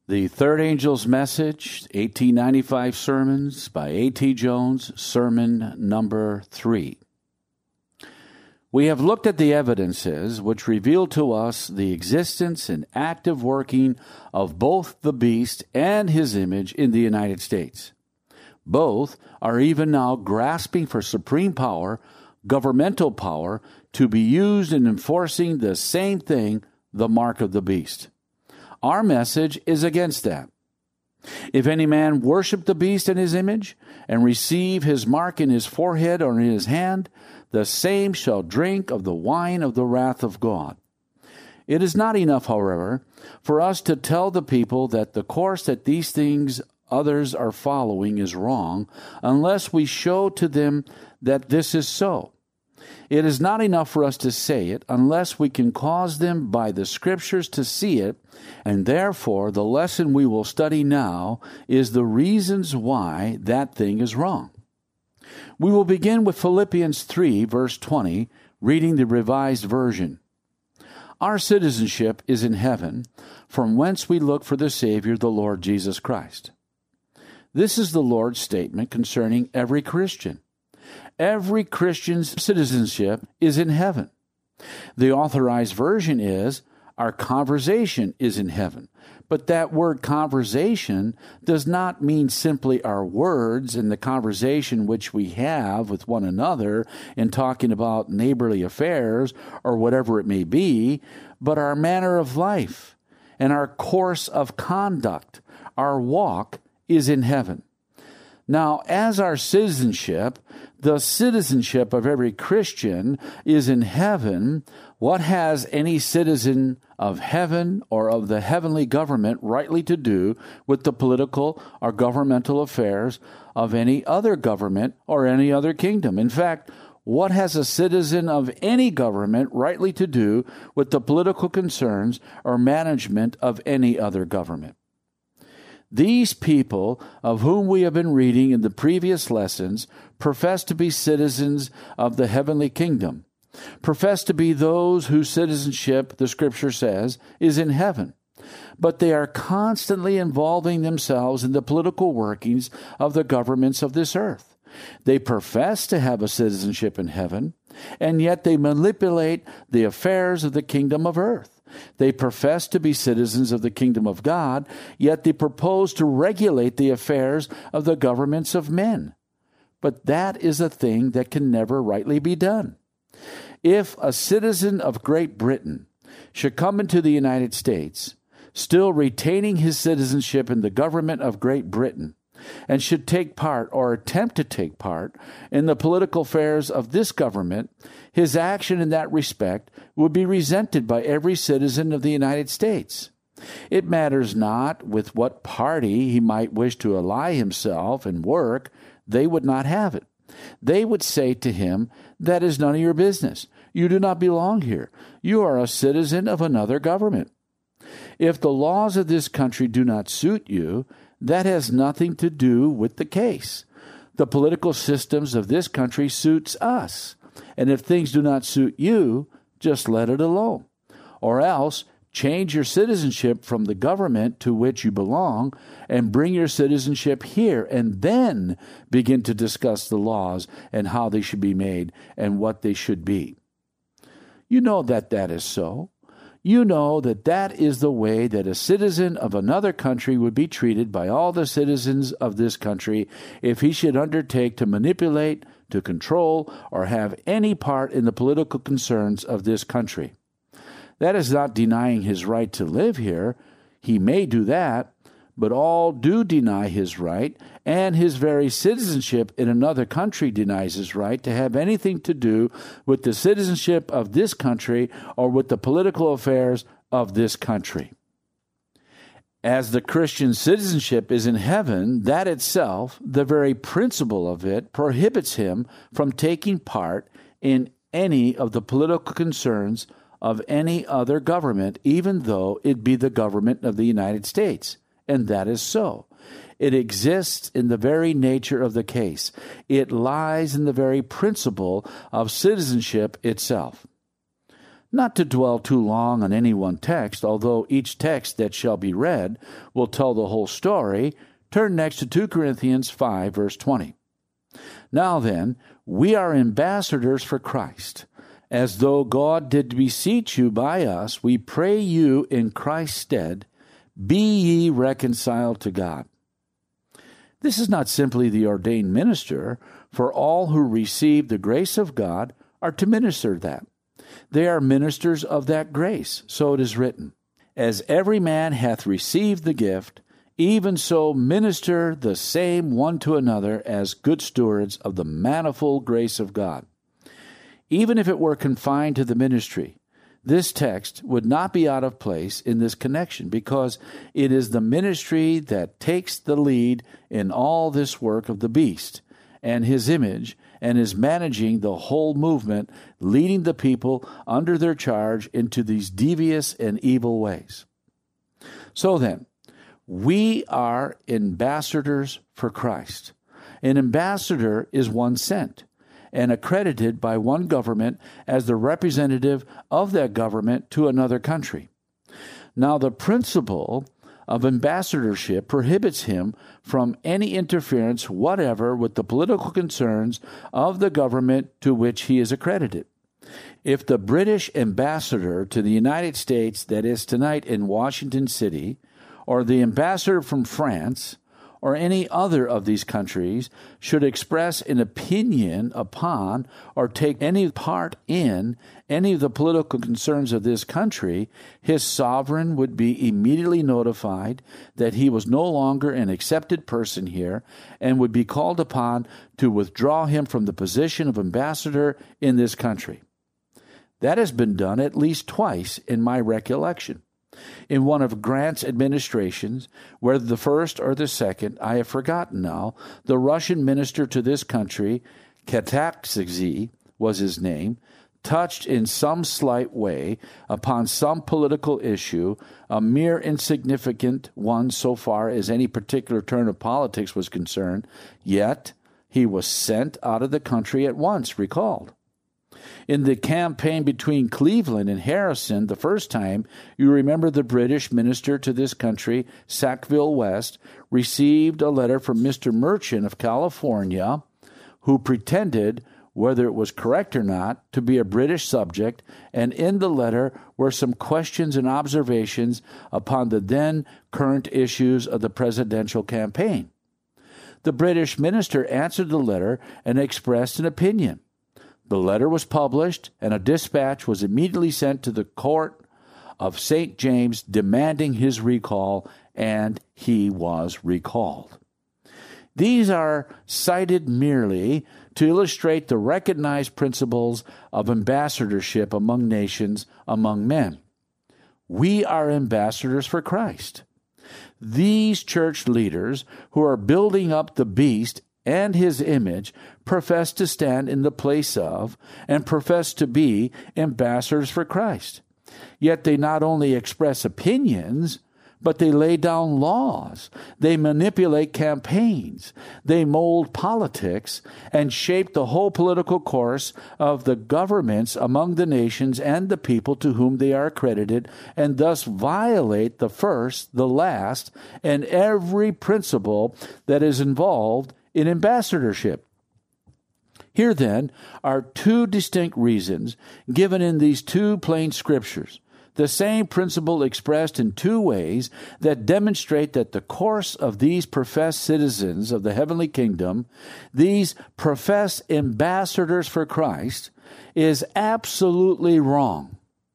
The Third Angel's Message, 1895 Sermons by A.T. Jones, Sermon number 3. We have looked at the evidences which reveal to us the existence and active working of both the beast and his image in the United States. Both are even now grasping for supreme power, governmental power, to be used in enforcing the same thing, the mark of the beast. Our message is against that. If any man worship the beast and his image, and receive his mark in his forehead or in his hand, the same shall drink of the wine of the wrath of God. It is not enough, however, for us to tell the people that the course that these things others are following is wrong, unless we show to them that this is so. It is not enough for us to say it unless we can cause them by the Scriptures to see it, and therefore the lesson we will study now is the reasons why that thing is wrong. We will begin with Philippians 3, verse 20, reading the Revised Version. Our citizenship is in heaven, from whence we look for the Savior, the Lord Jesus Christ. This is the Lord's statement concerning every Christian. Every Christian's citizenship is in heaven. The Authorized Version is, our conversation is in heaven. But that word conversation does not mean simply our words and the conversation which we have with one another in talking about neighborly affairs or whatever it may be, but our manner of life and our course of conduct, our walk is in heaven. Now, as our citizenship, the citizenship of every Christian is in heaven, what has any citizen of heaven or of the heavenly government rightly to do with the political or governmental affairs of any other government or any other kingdom? In fact, what has a citizen of any government rightly to do with the political concerns or management of any other government? These people, of whom we have been reading in the previous lessons, profess to be citizens of the heavenly kingdom, profess to be those whose citizenship, the Scripture says, is in heaven. But they are constantly involving themselves in the political workings of the governments of this earth. They profess to have a citizenship in heaven, and yet they manipulate the affairs of the kingdom of earth. They profess to be citizens of the kingdom of God, yet they propose to regulate the affairs of the governments of men. But that is a thing that can never rightly be done. If a citizen of Great Britain should come into the United States, still retaining his citizenship in the government of Great Britain, and should take part or attempt to take part in the political affairs of this government, his action in that respect would be resented by every citizen of the United States. It matters not with what party he might wish to ally himself and work, they would not have it. They would say to him, "That is none of your business. You do not belong here. You are a citizen of another government." If the laws of this country do not suit you, that has nothing to do with the case. The political systems of this country suits us. And if things do not suit you, just let it alone. Or else, change your citizenship from the government to which you belong and bring your citizenship here, and then begin to discuss the laws and how they should be made and what they should be. You know that that is so. You know that that is the way that a citizen of another country would be treated by all the citizens of this country if he should undertake to manipulate, to control, or have any part in the political concerns of this country. That is not denying his right to live here. He may do that, but all do deny his right, and his very citizenship in another country denies his right to have anything to do with the citizenship of this country or with the political affairs of this country. As the Christian citizenship is in heaven, that itself, the very principle of it, prohibits him from taking part in any of the political concerns of any other government, even though it be the government of the United States. And that is so. It exists in the very nature of the case. It lies in the very principle of citizenship itself. Not to dwell too long on any one text, although each text that shall be read will tell the whole story, turn next to 2 Corinthians 5, verse 20. Now then, we are ambassadors for Christ. As though God did beseech you by us, we pray you in Christ's stead, be ye reconciled to God. This is not simply the ordained minister, for all who receive the grace of God are to minister that. They are ministers of that grace, so it is written, as every man hath received the gift, even so minister the same one to another as good stewards of the manifold grace of God. Even if it were confined to the ministry, this text would not be out of place in this connection, because it is the ministry that takes the lead in all this work of the beast and his image, and is managing the whole movement, leading the people under their charge into these devious and evil ways. So then, we are ambassadors for Christ. An ambassador is one sent and accredited by one government as the representative of that government to another country. Now, the principle of ambassadorship prohibits him from any interference whatever with the political concerns of the government to which he is accredited. If the British ambassador to the United States that is tonight in Washington City, or the ambassador from France, or any other of these countries should express an opinion upon or take any part in any of the political concerns of this country, his sovereign would be immediately notified that he was no longer an accepted person here and would be called upon to withdraw him from the position of ambassador in this country. That has been done at least twice in my recollection. In one of Grant's administrations, whether the first or the second, I have forgotten now, the Russian minister to this country, Kataxidze was his name, touched in some slight way upon some political issue, a mere insignificant one so far as any particular turn of politics was concerned, yet he was sent out of the country at once, recalled. In the campaign between Cleveland and Harrison, the first time, you remember the British minister to this country, Sackville West, received a letter from Mr. Merchant of California, who pretended, whether it was correct or not, to be a British subject, and in the letter were some questions and observations upon the then current issues of the presidential campaign. The British minister answered the letter and expressed an opinion. The letter was published, and a dispatch was immediately sent to the court of St. James demanding his recall, and he was recalled. These are cited merely to illustrate the recognized principles of ambassadorship among nations, among men. We are ambassadors for Christ. These church leaders who are building up the beast and his image profess to stand in the place of and profess to be ambassadors for Christ. Yet they not only express opinions, but they lay down laws. They manipulate campaigns. They mold politics and shape the whole political course of the governments among the nations and the people to whom they are accredited, and thus violate the first, the last, and every principle that is involved in ambassadorship. Here, then, are two distinct reasons given in these two plain scriptures, the same principle expressed in two ways that demonstrate that the course of these professed citizens of the heavenly kingdom, these professed ambassadors for Christ, is absolutely wrong,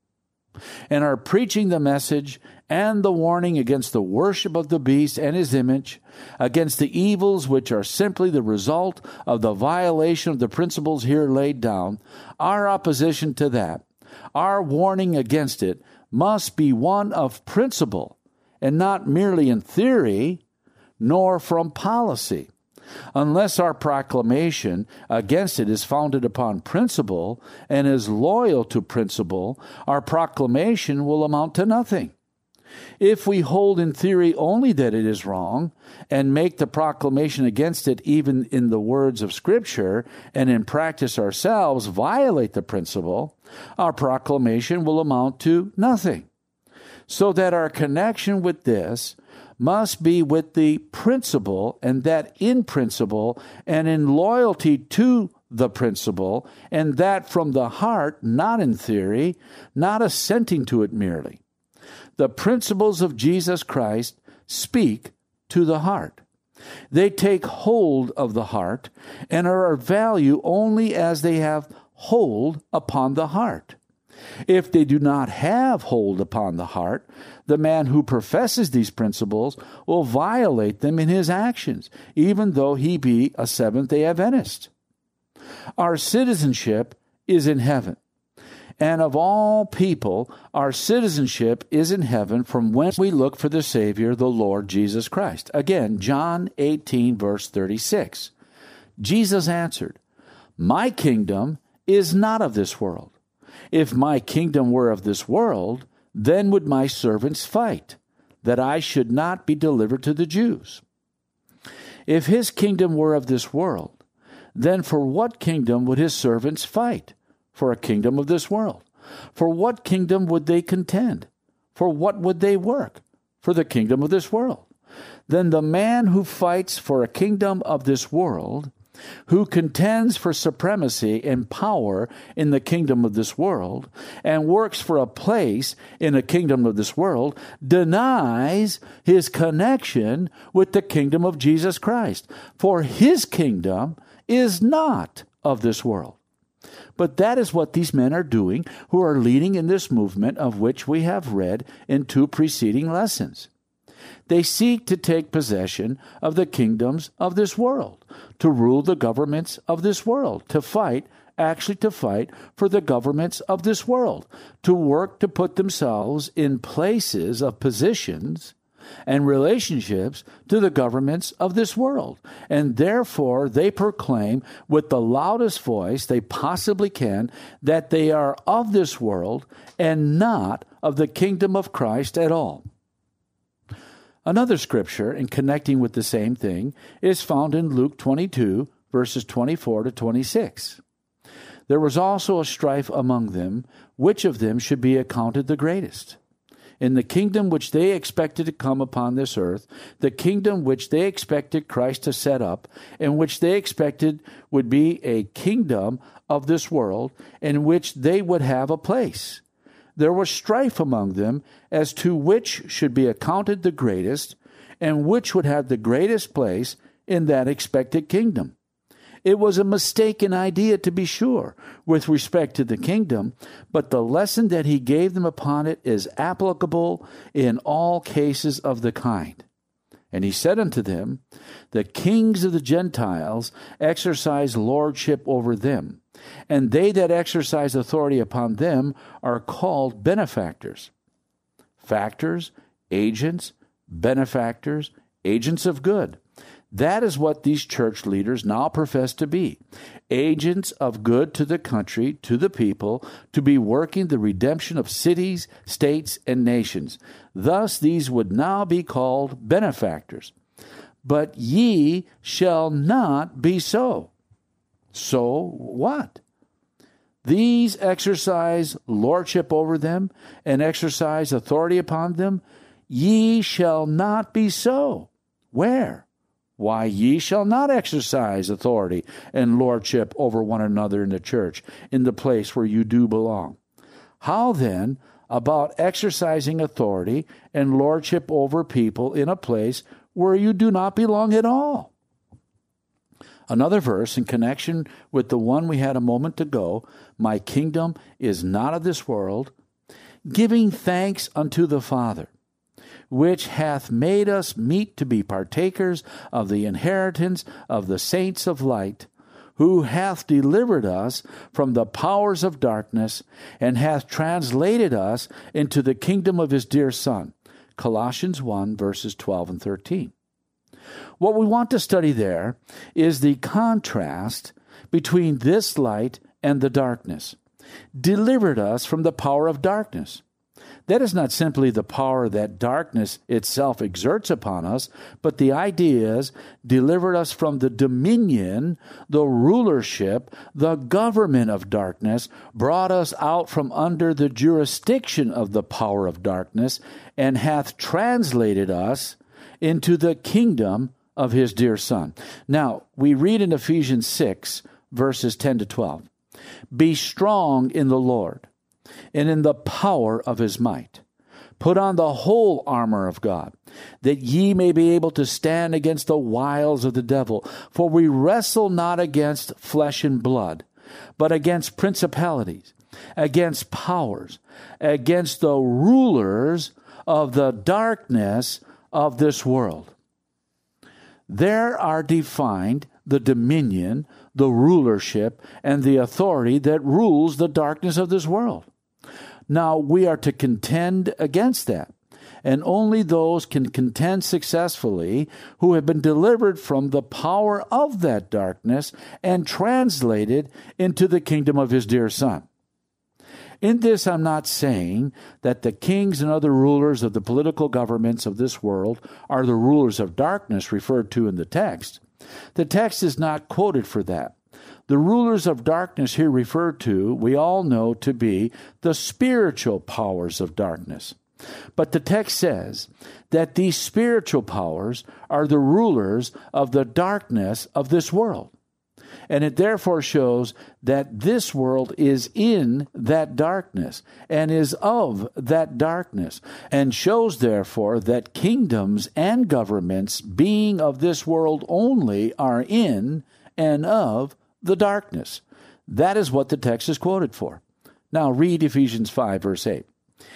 and are preaching the message and the warning against the worship of the beast and his image, against the evils which are simply the result of the violation of the principles here laid down. Our opposition to that, our warning against it, must be one of principle, and not merely in theory, nor from policy. Unless our proclamation against it is founded upon principle and is loyal to principle, our proclamation will amount to nothing. If we hold in theory only that it is wrong and make the proclamation against it even in the words of Scripture and in practice ourselves violate the principle, our proclamation will amount to nothing. So that our connection with this must be with the principle, and that in principle and in loyalty to the principle, and that from the heart, not in theory, not assenting to it merely. The principles of Jesus Christ speak to the heart. They take hold of the heart and are of value only as they have hold upon the heart. If they do not have hold upon the heart, the man who professes these principles will violate them in his actions, even though he be a Seventh-day Adventist. Our citizenship is in heaven. And of all people, our citizenship is in heaven from whence we look for the Savior, the Lord Jesus Christ. Again, John 18, verse 36. Jesus answered, "My kingdom is not of this world. If my kingdom were of this world, then would my servants fight, that I should not be delivered to the Jews. If his kingdom were of this world, then for what kingdom would his servants fight? For a kingdom of this world. For what kingdom would they contend? For what would they work? For the kingdom of this world. Then the man who fights for a kingdom of this world, who contends for supremacy and power in the kingdom of this world, and works for a place in a kingdom of this world, denies his connection with the kingdom of Jesus Christ. For his kingdom is not of this world." But that is what these men are doing who are leading in this movement of which we have read in 2 preceding lessons. They seek to take possession of the kingdoms of this world, to rule the governments of this world, to fight for the governments of this world, to work to put themselves in places of positions and relationships to the governments of this world. And therefore, they proclaim with the loudest voice they possibly can that they are of this world and not of the kingdom of Christ at all. Another scripture in connecting with the same thing is found in Luke 22, verses 24 to 26. There was also a strife among them, which of them should be accounted the greatest. In the kingdom which they expected to come upon this earth, the kingdom which they expected Christ to set up, and which they expected would be a kingdom of this world, in which they would have a place. There was strife among them as to which should be accounted the greatest, and which would have the greatest place in that expected kingdom. It was a mistaken idea, to be sure, with respect to the kingdom, but the lesson that he gave them upon it is applicable in all cases of the kind. And he said unto them, "The kings of the Gentiles exercise lordship over them, and they that exercise authority upon them are called benefactors." Factors, agents, benefactors, agents of good. That is what these church leaders now profess to be, agents of good to the country, to the people, to be working the redemption of cities, states, and nations. Thus these would now be called benefactors. But ye shall not be so. So what? These exercise lordship over them and exercise authority upon them. Ye shall not be so. Where? Why, ye shall not exercise authority and lordship over one another in the church, in the place where you do belong. How then about exercising authority and lordship over people in a place where you do not belong at all? Another verse in connection with the one we had a moment ago, "My kingdom is not of this world," giving thanks unto the Father, which hath made us meet to be partakers of the inheritance of the saints of light, who hath delivered us from the powers of darkness, and hath translated us into the kingdom of his dear Son. Colossians 1, verses 12 and 13. What we want to study there is the contrast between this light and the darkness. Delivered us from the power of darkness. That is not simply the power that darkness itself exerts upon us, but the idea is delivered us from the dominion, the rulership, the government of darkness, brought us out from under the jurisdiction of the power of darkness, and hath translated us into the kingdom of his dear Son. Now, we read in Ephesians 6, verses 10 to 12, "Be strong in the Lord, and in the power of his might. Put on the whole armor of God, that ye may be able to stand against the wiles of the devil. For we wrestle not against flesh and blood, but against principalities, against powers, against the rulers of the darkness of this world." There are defined the dominion, the rulership, and the authority that rules the darkness of this world. Now, we are to contend against that, and only those can contend successfully who have been delivered from the power of that darkness and translated into the kingdom of his dear Son. In this, I'm not saying that the kings and other rulers of the political governments of this world are the rulers of darkness referred to in the text. The text is not quoted for that. The rulers of darkness here referred to, we all know to be the spiritual powers of darkness. But the text says that these spiritual powers are the rulers of the darkness of this world. And it therefore shows that this world is in that darkness and is of that darkness, and shows therefore that kingdoms and governments, being of this world only, are in and of the darkness. That is what the text is quoted for. Now read Ephesians 5, verse 8.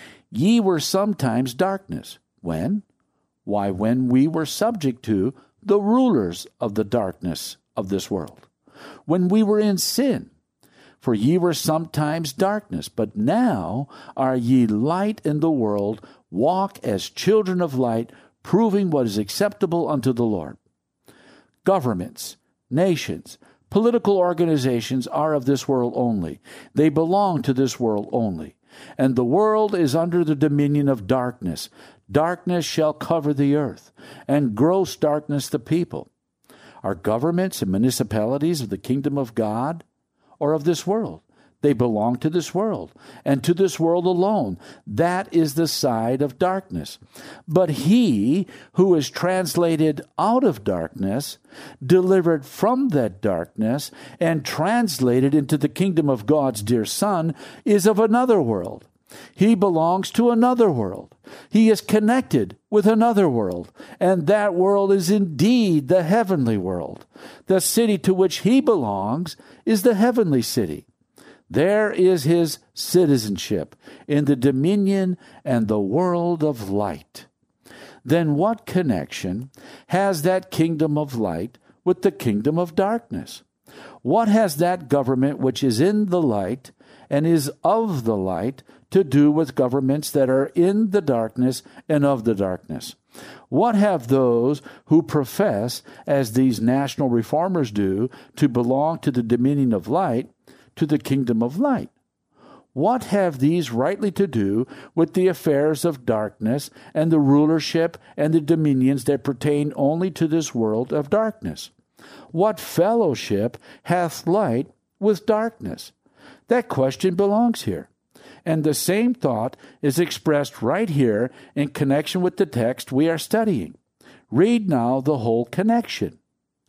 "Ye were sometimes darkness." When? Why, when we were subject to the rulers of the darkness of this world. When we were in sin. "For ye were sometimes darkness, but now are ye light in the world. Walk as children of light, proving what is acceptable unto the Lord." Governments, nations, political organizations are of this world only. They belong to this world only. And the world is under the dominion of darkness. Darkness shall cover the earth, and gross darkness the people. Are governments and municipalities of the kingdom of God or of this world? They belong to this world, and to this world alone. That is the side of darkness. But he who is translated out of darkness, delivered from that darkness, and translated into the kingdom of God's dear Son, is of another world. He belongs to another world. He is connected with another world, and that world is indeed the heavenly world. The city to which he belongs is the heavenly city. There is his citizenship in the dominion and the world of light. Then what connection has that kingdom of light with the kingdom of darkness? What has that government which is in the light and is of the light to do with governments that are in the darkness and of the darkness? What have those who profess, as these national reformers do, to belong to the dominion of light, to the kingdom of light? What have these rightly to do with the affairs of darkness and the rulership and the dominions that pertain only to this world of darkness? What fellowship hath light with darkness? That question belongs here. And the same thought is expressed right here in connection with the text we are studying. Read now the whole connection.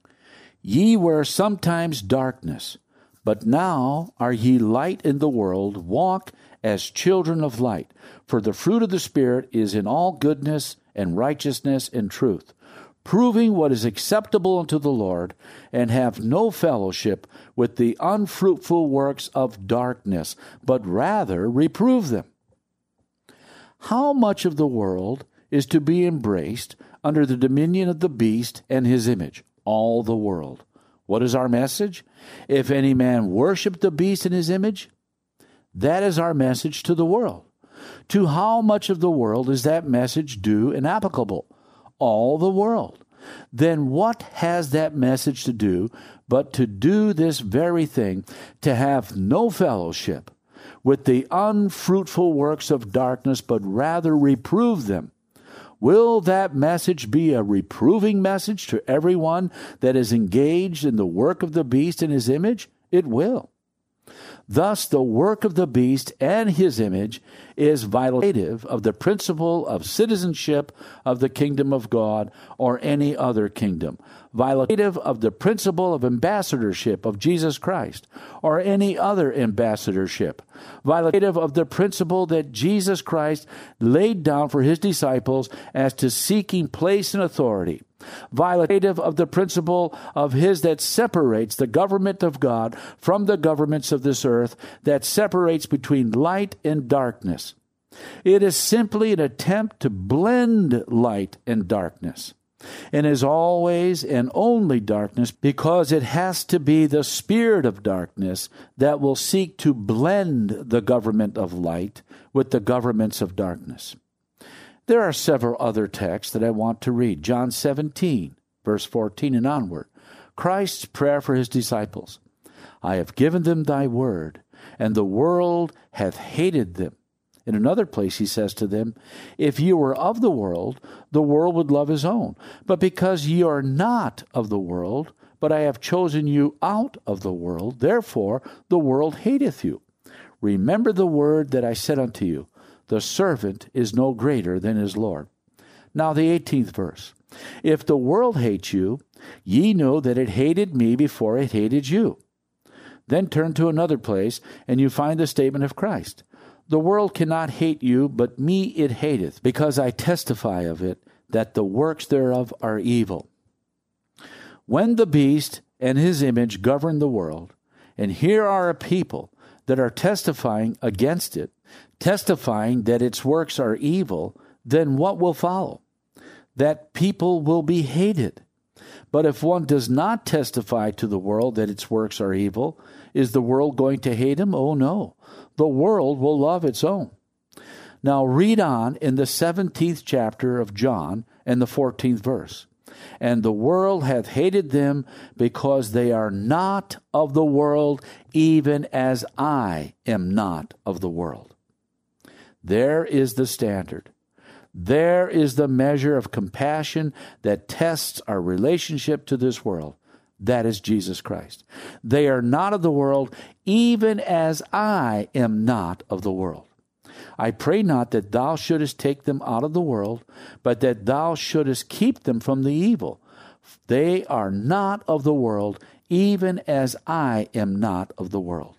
"Ye were sometimes darkness, but now are ye light in the world. Walk as children of light. For the fruit of the Spirit is in all goodness and righteousness and truth, proving what is acceptable unto the Lord, and have no fellowship with the unfruitful works of darkness, but rather reprove them." How much of the world is to be embraced under the dominion of the beast and his image? All the world. What is our message? If any man worship the beast and his image, that is our message to the world. To how much of the world is that message due and applicable? All the world. Then what has that message to do but to do this very thing, to have no fellowship with the unfruitful works of darkness, but rather reprove them. Will that message be a reproving message to everyone that is engaged in the work of the beast in his image? It will. Thus, the work of the beast and his image is violative of the principle of citizenship of the kingdom of God or any other kingdom, violative of the principle of ambassadorship of Jesus Christ or any other ambassadorship, violative of the principle that Jesus Christ laid down for his disciples as to seeking place and authority, violative of the principle of his that separates the government of God from the governments of this earth, that separates between light and darkness. It is simply an attempt to blend light and darkness, and is always and only darkness because it has to be the spirit of darkness that will seek to blend the government of light with the governments of darkness. There are several other texts that I want to read. John 17, verse 14 and onward. Christ's prayer for his disciples. I have given them thy word, and the world hath hated them. In another place he says to them, if ye were of the world would love his own. But because ye are not of the world, but I have chosen you out of the world, therefore the world hateth you. Remember the word that I said unto you, the servant is no greater than his Lord. Now the 18th verse. If the world hates you, ye know that it hated me before it hated you. Then turn to another place, and you find the statement of Christ. The world cannot hate you, but me it hateth, because I testify of it, that the works thereof are evil. When the beast and his image govern the world, and here are a people that are testifying against it, testifying that its works are evil, then what will follow? That people will be hated. But if one does not testify to the world that its works are evil, is the world going to hate him? Oh, no. The world will love its own. Now read on in the 17th chapter of John and the 14th verse. And the world hath hated them because they are not of the world, even as I am not of the world. There is the standard. There is the measure of compassion that tests our relationship to this world. That is Jesus Christ. They are not of the world, even as I am not of the world. I pray not that thou shouldest take them out of the world, but that thou shouldest keep them from the evil. They are not of the world, even as I am not of the world.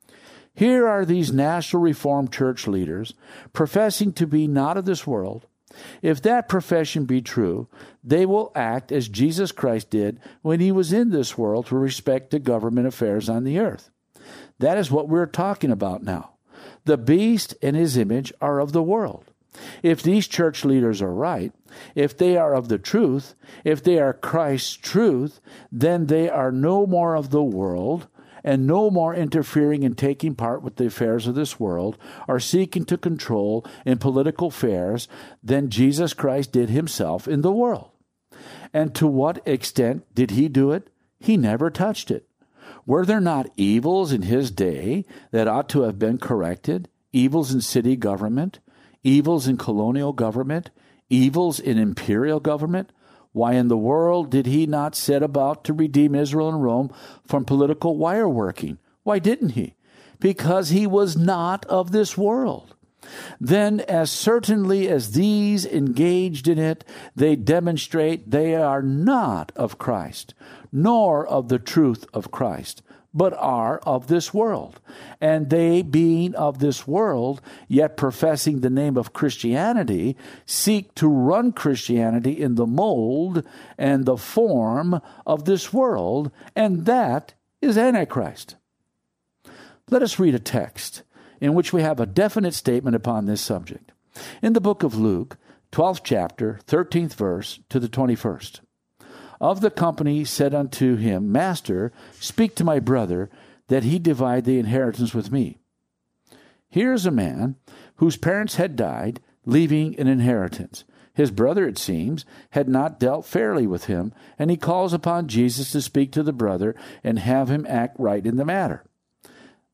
Here are these National Reformed Church leaders professing to be not of this world. If that profession be true, they will act as Jesus Christ did when he was in this world with respect to government affairs on the earth. That is what we're talking about now. The beast and his image are of the world. If these church leaders are right, if they are of the truth, if they are Christ's truth, then they are no more of the world, and no more interfering and taking part with the affairs of this world, or seeking to control in political affairs than Jesus Christ did himself in the world. And to what extent did he do it? He never touched it. Were there not evils in his day that ought to have been corrected? Evils in city government, evils in colonial government, evils in imperial government? Why in the world did he not set about to redeem Israel and Rome from political wire working? Why didn't he? Because he was not of this world. Then, as certainly as these engaged in it, they demonstrate they are not of Christ, nor of the truth of Christ, but are of this world. And they, being of this world, yet professing the name of Christianity, seek to run Christianity in the mold and the form of this world, and that is Antichrist. Let us read a text in which we have a definite statement upon this subject. In the book of Luke, 12th chapter, 13th verse to the 21st. Of the company said unto him, Master, speak to my brother, that he divide the inheritance with me. Here is a man whose parents had died, leaving an inheritance. His brother, it seems, had not dealt fairly with him, and he calls upon Jesus to speak to the brother and have him act right in the matter.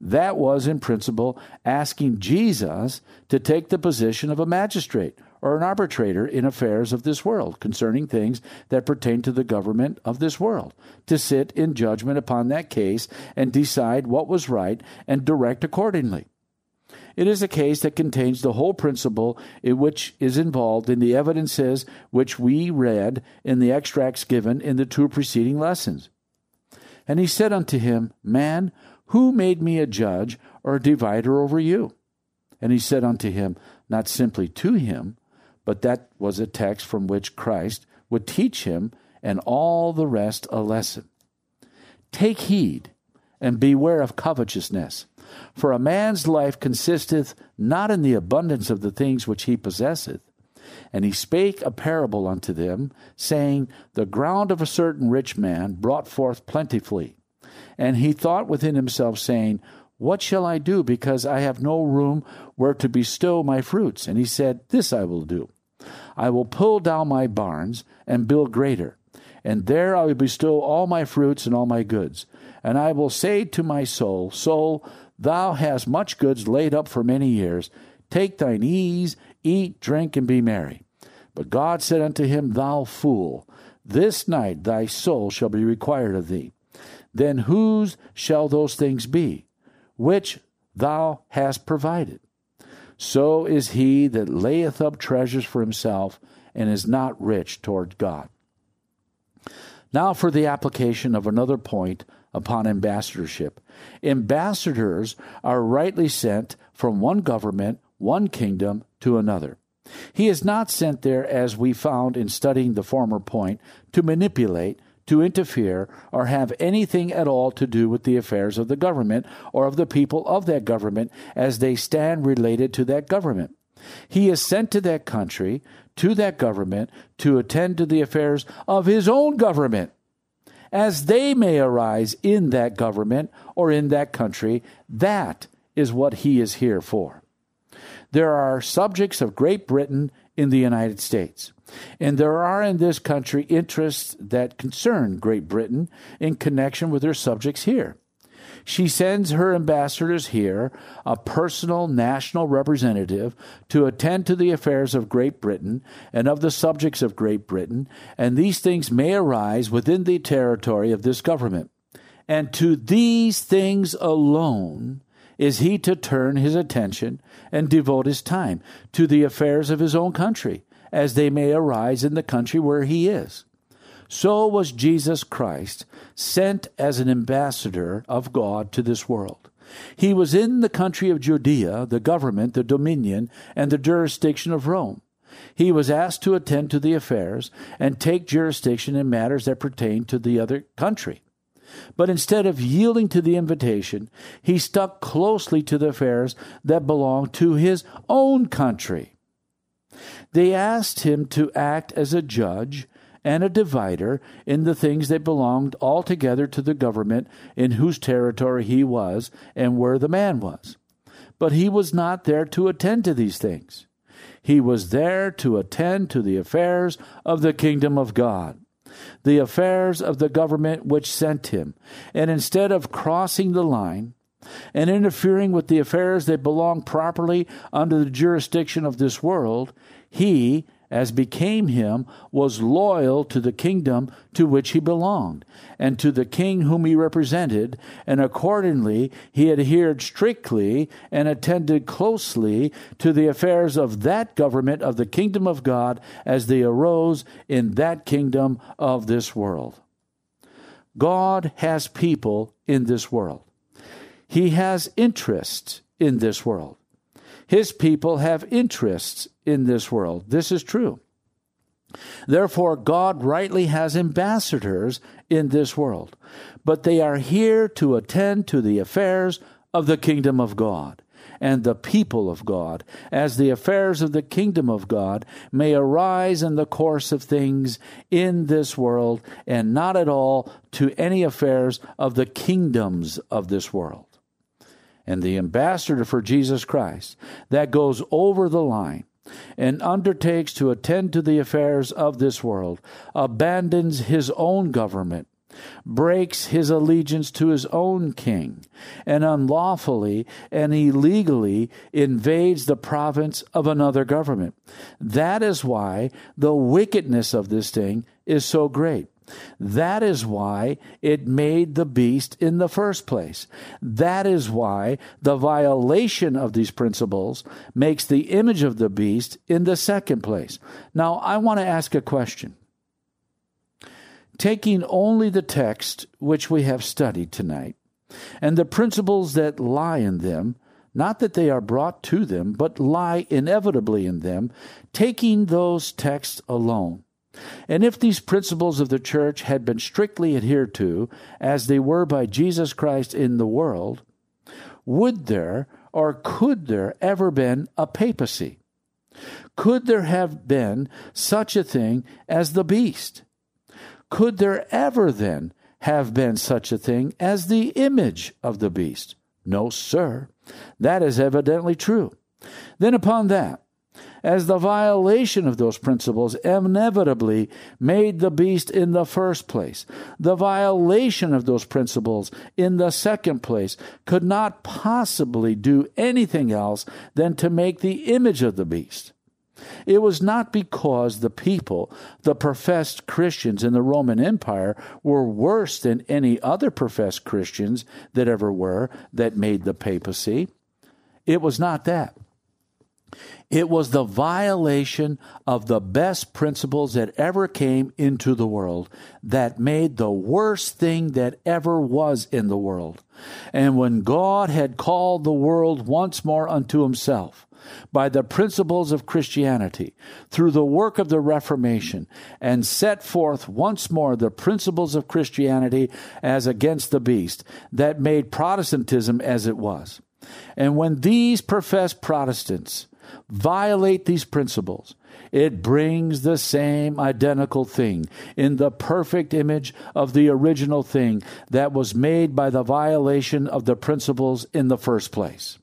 That was, in principle, asking Jesus to take the position of a magistrate or an arbitrator in affairs of this world, concerning things that pertain to the government of this world, to sit in judgment upon that case and decide what was right and direct accordingly. It is a case that contains the whole principle in which is involved in the evidences which we read in the extracts given in the 2 preceding lessons. And he said unto him, Man, who made me a judge or a divider over you? And he said unto him, not simply to him, but that was a text from which Christ would teach him and all the rest a lesson. Take heed and beware of covetousness. For a man's life consisteth not in the abundance of the things which he possesseth. And he spake a parable unto them, saying, The ground of a certain rich man brought forth plentifully. And he thought within himself, saying, What shall I do, because I have no room where to bestow my fruits? And he said, This I will do. I will pull down my barns and build greater, and there I will bestow all my fruits and all my goods. And I will say to my soul, Soul, thou hast much goods laid up for many years. Take thine ease, eat, drink, and be merry. But God said unto him, Thou fool, this night thy soul shall be required of thee. Then whose shall those things be, which thou hast provided? So is he that layeth up treasures for himself, and is not rich toward God. Now for the application of another point upon ambassadorship. Ambassadors are rightly sent from one government, one kingdom, to another. He is not sent there, as we found in studying the former point, to manipulate, to interfere, or have anything at all to do with the affairs of the government or of the people of that government as they stand related to that government. He is sent to that country, to that government, to attend to the affairs of his own government, as they may arise in that government or in that country. That is what he is here for. There are subjects of Great Britain in the United States, and there are in this country interests that concern Great Britain in connection with her subjects here. She sends her ambassadors here, a personal national representative, to attend to the affairs of Great Britain and of the subjects of Great Britain, and these things may arise within the territory of this government. And to these things alone is he to turn his attention and devote his time, to the affairs of his own country, as they may arise in the country where he is. So was Jesus Christ sent as an ambassador of God to this world. He was in the country of Judea, the government, the dominion, and the jurisdiction of Rome. He was asked to attend to the affairs and take jurisdiction in matters that pertain to the other country. But instead of yielding to the invitation, he stuck closely to the affairs that belonged to his own country. They asked him to act as a judge and a divider in the things that belonged altogether to the government in whose territory he was and where the man was. But he was not there to attend to these things. He was there to attend to the affairs of the kingdom of God, the affairs of the government which sent him. And instead of crossing the line and interfering with the affairs that belong properly under the jurisdiction of this world, he, as became him, was loyal to the kingdom to which he belonged, and to the king whom he represented, and accordingly he adhered strictly and attended closely to the affairs of that government of the kingdom of God as they arose in that kingdom of this world. God has people in this world. He has interests in this world. His people have interests in this world. This is true. Therefore, God rightly has ambassadors in this world, but they are here to attend to the affairs of the kingdom of God and the people of God, as the affairs of the kingdom of God may arise in the course of things in this world, and not at all to any affairs of the kingdoms of this world. And the ambassador for Jesus Christ that goes over the line and undertakes to attend to the affairs of this world abandons his own government breaks his allegiance to his own king, and unlawfully and illegally invades the province of another government. That is why the wickedness of this thing is so great. That is why it made the beast in the first place. That is why the violation of these principles makes the image of the beast in the second place. Now, I want to ask a question. Taking only the text which we have studied tonight, and the principles that lie in them, not that they are brought to them, but lie inevitably in them, taking those texts alone, and if these principles of the church had been strictly adhered to, as they were by Jesus Christ in the world, would there or could there ever been a papacy? Could there have been such a thing as the beast? Could there ever then have been such a thing as the image of the beast? No, sir. That is evidently true. Then upon that, as the violation of those principles inevitably made the beast in the first place, the violation of those principles in the second place could not possibly do anything else than to make the image of the beast. It was not because the people, the professed Christians in the Roman Empire, were worse than any other professed Christians that ever were that made the papacy. It was not that. It was the violation of the best principles that ever came into the world that made the worst thing that ever was in the world. And when God had called the world once more unto himself, by the principles of Christianity, through the work of the Reformation, and set forth once more the principles of Christianity as against the beast, that made Protestantism as it was. And when these professed Protestants violate these principles, it brings the same identical thing in the perfect image of the original thing that was made by the violation of the principles in the first place.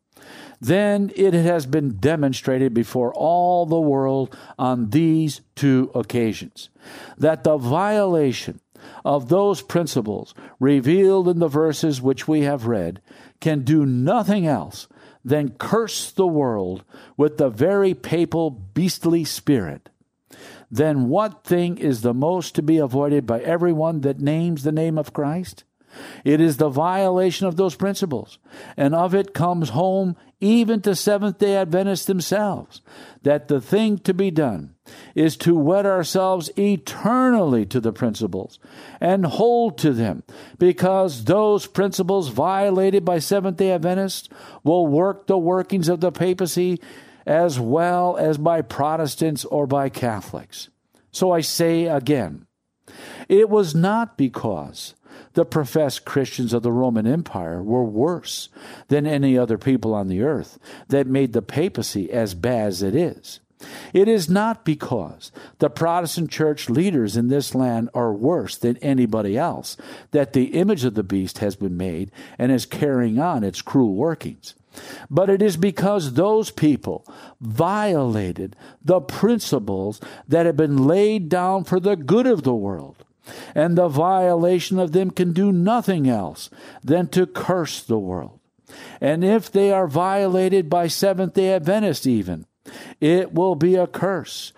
Then it has been demonstrated before all the world on these two occasions that the violation of those principles revealed in the verses which we have read can do nothing else than curse the world with the very papal beastly spirit. Then what thing is the most to be avoided by everyone that names the name of Christ? It is the violation of those principles, and of it comes home even to Seventh-day Adventists themselves, that the thing to be done is to wed ourselves eternally to the principles and hold to them, because those principles violated by Seventh-day Adventists will work the workings of the papacy as well as by Protestants or by Catholics. So I say again, it was not because the professed Christians of the Roman Empire were worse than any other people on the earth that made the papacy as bad as it is. It is not because the Protestant church leaders in this land are worse than anybody else that the image of the beast has been made and is carrying on its cruel workings. But it is because those people violated the principles that have been laid down for the good of the world. And the violation of them can do nothing else than to curse the world. And if they are violated by Seventh-day Adventists even, it will be a curse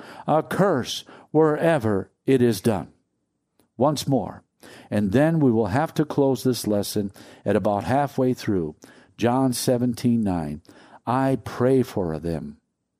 wherever it is done. Once more, and then we will have to close this lesson at about halfway through. John 17:9. I pray for them.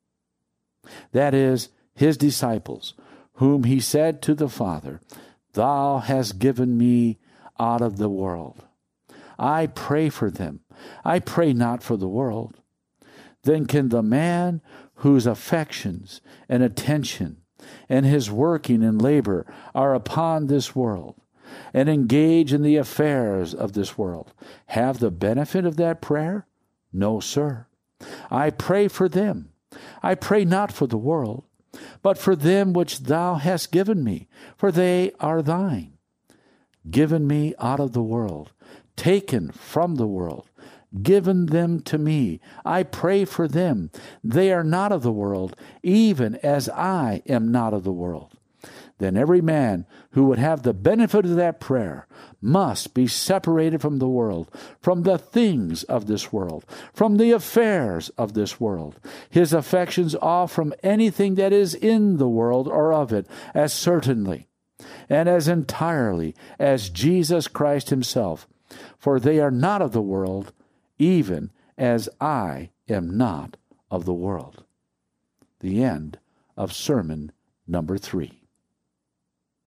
That is, his disciples, whom he said to the Father, Thou hast given me out of the world. I pray for them. I pray not for the world. Then can the man whose affections and attention and his working and labor are upon this world and engage in the affairs of this world have the benefit of that prayer? No, sir. I pray for them. I pray not for the world, but for them which thou hast given me, for they are thine. Given me out of the world, taken from the world, given them to me. I pray for them. They are not of the world, even as I am not of the world. then every man who would have the benefit of that prayer must be separated from the world, from the things of this world, from the affairs of this world, his affections off from anything that is in the world or of it, as certainly and as entirely as Jesus Christ himself. For they are not of the world, even as I am not of the world. The end of sermon number 3.